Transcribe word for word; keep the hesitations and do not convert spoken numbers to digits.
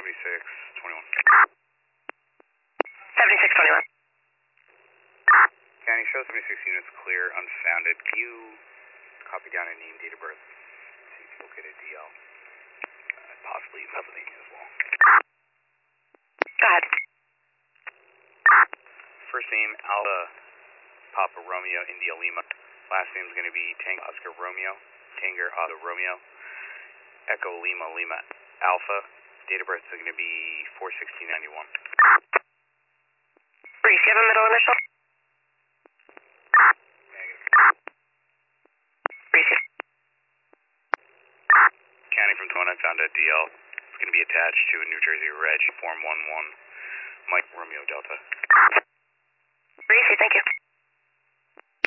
seventy-six twenty-one. seventy-six twenty-one. County, show seventy-six units clear, unfounded. Can you copy down a name, date of birth? See if you look at a D L. Uh, possibly Pennsylvania as well. Go ahead. First name, Alpha Papa Romeo India Lima. Last name is going to be Tango Oscar Romeo, Tanger Otto Romeo, Echo Lima Lima Alpha. Date of birth is going to be four sixteen ninety-one. Reese, you have a middle initial? Negative. Reese. County from twenty, found a D L. It's going to be attached to a New Jersey Reg, Form one one, Mike Romeo Delta. Reese, thank you.